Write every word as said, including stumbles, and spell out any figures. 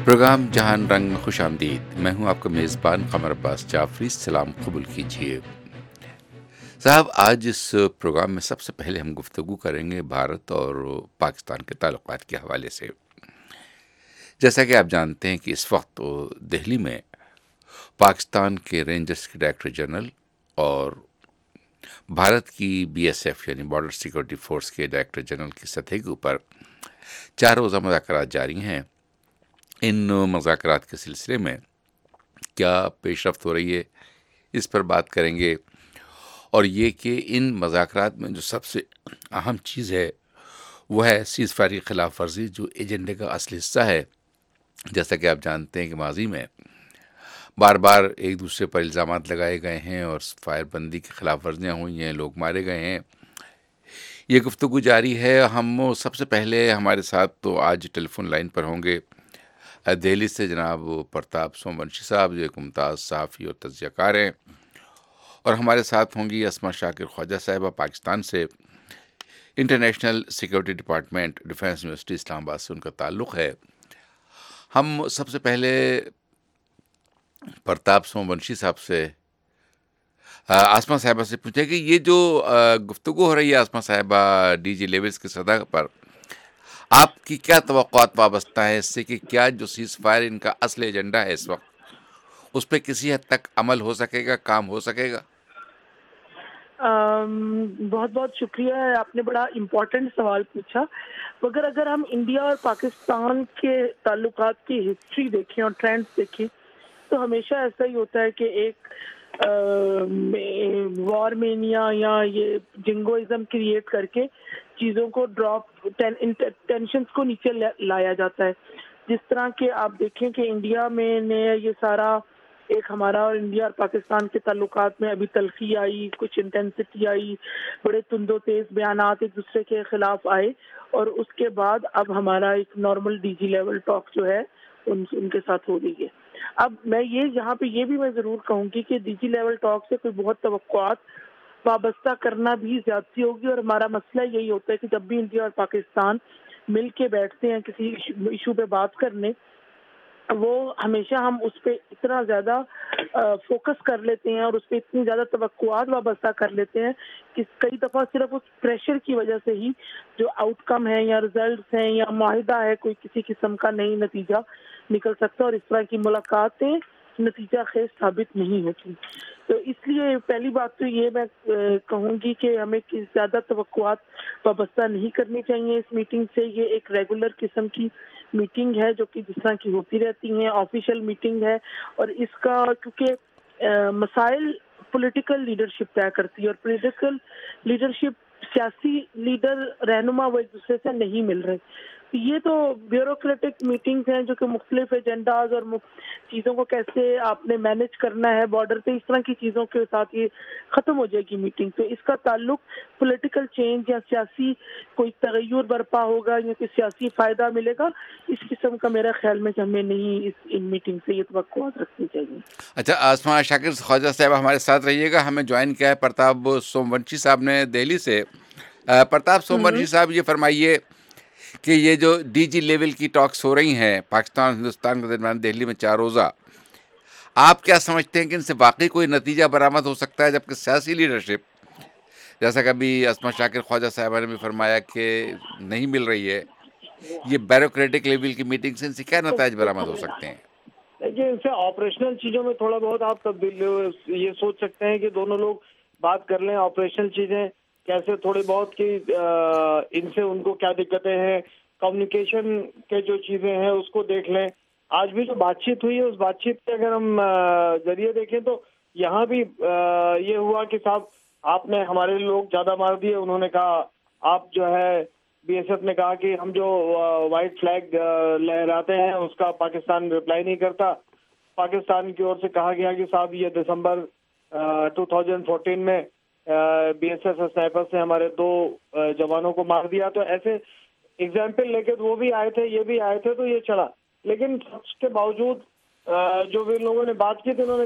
Programme جہان رنگ میں خوش آمدید. میں ہوں آپ کا میزبان قمر عباس جعفری. سلام قبول کیجیے. صاحب، آج اس پروگرام میں سب سے پہلے ہم گفتگو کریں گے بھارت اور پاکستان کے تعلقات کے حوالے سے. جیسا کہ آپ جانتے ہیں کہ اس وقت دہلی میں پاکستان کے رینجرز کے ڈائریکٹر جنرل اور بھارت کی بی ایس ایف یعنی بارڈر سیکورٹی فورس کے ڈائریکٹر جنرل کی سطح کے اوپر چار روزہ مذاکرات جاری ہیں. ان مذاکرات کے سلسلے میں کیا پیش رفت ہو رہی ہے، اس پر بات کریں گے. اور یہ کہ ان مذاکرات میں جو سب سے اہم چیز ہے وہ ہے سیز فائر کی خلاف ورزی، جو ایجنڈے کا اصل حصہ ہے. جیسا کہ آپ جانتے ہیں کہ ماضی میں بار بار ایک دوسرے پر الزامات لگائے گئے ہیں اور فائر بندی کی خلاف ورزیاں ہوئی ہیں، لوگ مارے گئے ہیں. یہ گفتگو جاری ہے. ہم سب سے پہلے ہمارے ساتھ تو آج ٹیلی فون لائن پر ہوں گے دہلی سے جناب پرتاپ سومونشی صاحب، جو ایک ممتاز صحافی اور تجزیہ کار ہیں، اور ہمارے ساتھ ہوں گی اسما شاکر خواجہ صاحبہ پاکستان سے. International security department, defence university Islamabad سے ان کا تعلق ہے. ہم سب سے پہلے پرتاپ سومونشی صاحب سے آسما صاحبہ سے پوچھیں کہ یہ جو گفتگو ہو رہی ہے آسما صاحبہ ڈی جی لیولز کی سطح پر، آپ کی کیا توقعات وابستہ ہے اس سے کہ کیا جو سیز فائر ان کا اصل ایجنڈا ہے اس وقت، اس پہ کسی حد تک عمل ہو سکے گا، کام ہو سکے گا؟ بہت بہت شکریہ، آپ نے بڑا امپورٹنٹ سوال پوچھا. مگر اگر ہم انڈیا اور پاکستان کے تعلقات کی ہسٹری دیکھیں اور ٹرینڈز دیکھیں تو ہمیشہ ایسا ہی ہوتا ہے کہ ایک وار مینیا یا یہ جنگوازم کریٹ کر کے چیزوں کو ڈراپ ٹینشنز کو نیچے لایا جاتا ہے. جس طرح کہ آپ دیکھیں کہ انڈیا میں نے یہ سارا ایک ہمارا اور انڈیا اور پاکستان کے تعلقات میں ابھی تلخی آئی، کچھ انٹینسٹی آئی، بڑے تند و تیز بیانات ایک دوسرے کے خلاف آئے، اور اس کے بعد اب ہمارا ایک normal D G level talk جو ہے ان ان کے ساتھ ہو رہی ہے. اب میں یہ یہاں پہ یہ بھی میں ضرور کہوں گی کہ ڈی جی لیول ٹاک سے کوئی بہت توقعات وابستہ کرنا بھی زیادتی ہوگی، اور ہمارا مسئلہ یہی ہوتا ہے کہ جب بھی انڈیا اور پاکستان مل کے بیٹھتے ہیں کسی ایشو پہ بات کرنے، وہ ہمیشہ ہم اس پہ اتنا زیادہ فوکس کر لیتے ہیں اور اس پہ اتنی زیادہ توقعات وابستہ کر لیتے ہیں کہ کئی دفعہ صرف اس پریشر کی وجہ سے ہی جو آؤٹ کم ہے یا ریزلٹس ہیں یا معاہدہ ہے کوئی کسی قسم کا نئی نتیجہ نکل سکتا، اور اس طرح کی ملاقاتیں نتیجہ خیز ثابت نہیں ہوتی. تو اس لیے پہلی بات تو یہ میں کہوں گی کہ ہمیں زیادہ توقعات وابستہ نہیں کرنی چاہیے اس میٹنگ سے. یہ ایک ریگولر قسم کی میٹنگ ہے جو کہ جس طرح کی ہوتی رہتی ہیں، آفیشیل میٹنگ ہے، اور اس کا کیونکہ مسائل پولیٹیکل لیڈرشپ طے کرتی ہے، اور پولیٹیکل لیڈرشپ سیاسی لیڈر رہنما وہ ایک دوسرے سے نہیں مل رہے. یہ تو بیوروکریٹک میٹنگز ہیں جو کہ مختلف ایجنڈاز اور چیزوں کو کیسے آپ نے مینج کرنا ہے بارڈر پہ، اس طرح کی چیزوں کے ساتھ یہ ختم ہو جائے گی میٹنگ. تو اس کا تعلق پولیٹیکل چینج یا سیاسی کوئی تغیر برپا ہوگا یا کوئی سیاسی فائدہ ملے گا، اس قسم کا میرا خیال میں کہ ہمیں نہیں اس ان میٹنگ سے یہ توقعات رکھنی چاہیے. اچھا، آسما شاکر خواجہ صاحب ہمارے ساتھ رہیے گا. ہمیں جوائن کیا ہے پرتاپ سومونشی صاحب نے دہلی سے. پرتاپ سومونشی صاحب، یہ فرمائیے کہ یہ جو ڈی جی لیول کی ٹاکس ہو رہی ہیں پاکستان ہندوستان کے درمیان دہلی میں چار روزہ، آپ کیا سمجھتے ہیں کہ ان سے واقعی کوئی نتیجہ برآمد ہو سکتا ہے؟ جبکہ سیاسی لیڈرشپ، جیسا کہ ابھی اسما شاکر خواجہ صاحبہ نے بھی فرمایا کہ نہیں مل رہی ہے، یہ بیوروکریٹک لیول کی میٹنگ سے ان سے کیا نتائج برآمد ہو سکتے ہیں؟ دیکھیے، ان سے آپریشن چیزوں میں تھوڑا بہت آپ تبدیل یہ سوچ سکتے ہیں کہ دونوں لوگ بات کر لیں آپریشنل چیزیں کیسے تھوڑی بہت کی ان سے ان کو کیا دقتیں ہیں، کمیونیکیشن کے جو چیزیں ہیں اس کو دیکھ لیں. آج بھی جو بات چیت ہوئی ہے اس بات چیت کے اگر ہم ذریعے دیکھیں تو یہاں بھی یہ ہوا کہ صاحب آپ نے ہمارے لوگ زیادہ مار دیے. انہوں نے کہا آپ جو ہے بی ایس ایف نے کہا کہ ہم جو وائٹ فلیگ لہراتے ہیں اس کا پاکستان رپلائی نہیں کرتا. پاکستان کی اور سے کہا گیا کہ صاحب یہ دسمبر دو ہزار چودہ میں بی ایس ایف اسنائپر سے ہمارے دو جوانوں کو مار دیا. تو ایسے ایگزامپل لے کے وہ بھی آئے تھے، یہ بھی آئے تھے، تو یہ چلا. لیکن اس کے باوجود جو بھی لوگوں نے بات کی تھی انہوں نے